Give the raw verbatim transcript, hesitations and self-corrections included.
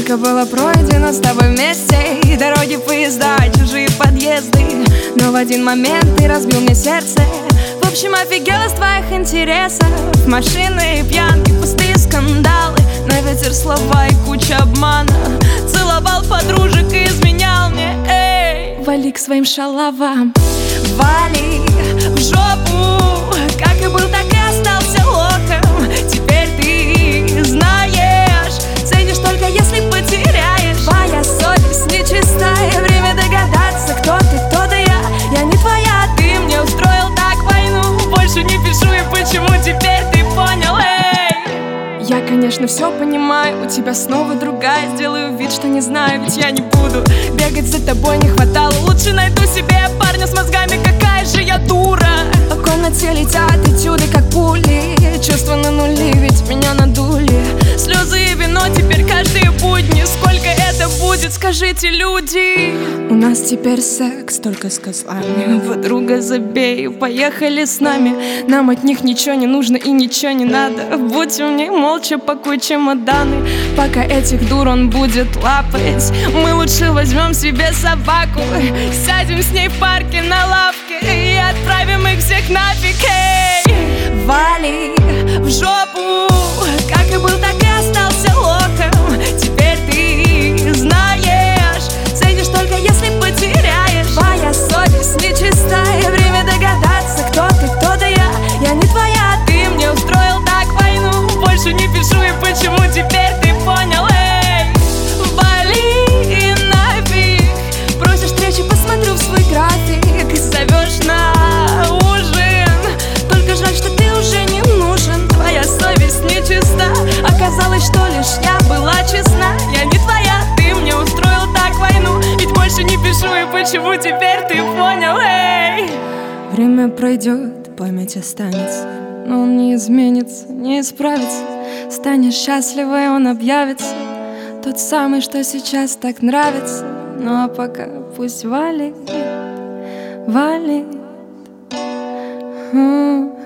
Сколько было пройдено с тобой вместе, и дороги, поезда, чужие подъезды. Но в один момент ты разбил мне сердце. В общем, офигела с твоих интересов. Машины и пьянки, пустые скандалы, на ветер слова и куча обмана. Целовал подружек и изменял мне. Эй, вали к своим шалавам. Вали в жопу. Как и был, так и остался лохом. Теперь ты знаешь, ценишь только если потеряешь. Твоя совесть нечистая, время догадаться, кто ты, кто да я. Я не твоя, ты мне устроил так войну. Больше не пишу, и почему теперь ты понял, эй? Я, конечно, все понимаю, у тебя снова другая. Сделаю вид, что не знаю, ведь я не буду бегать за тобой, не хватало. Лучше найду себе парня с мозгами, какая же я дура. По комнате летят этюды, как пули. Чувства на нули, ведь меня надули. Слезы и вино теперь каждые будни. Сколько это будет, скажите, люди? У нас теперь секс только с козлами. Подруга, забей, поехали с нами. Нам от них ничего не нужно и ничего не надо. Будь умней, молча пакуй чемоданы. Пока этих дур он будет лапать, мы лучше возьмем себе собаку. Сядем с ней в парке на лавке и отправим их всех нафиг. Эй, вали в жопу. Как и был, так и остался лохом. Теперь ты знаешь, ценишь только если потеряешь. Твоя совесть нечистая, время догадаться, кто ты, кто да я. Я не твоя, ты мне устроил так войну. Больше не пишу, и почему теперь ты понял, эй? Вали и нафиг. Просишь встречи, посмотрю в свой график. Зовешь на ужин, только жаль, что ты уже не нужен. Твоя совесть нечиста, оказалось, что лишь я была честна. Я не твоя, ты мне устроил так войну. Ведь больше не пишу, и почему теперь ты понял, эй? Время пройдет, память останется, но он не изменится, не исправится. Станешь счастливой, он объявится, тот самый, что сейчас так нравится. Ну а пока пусть валит, валит.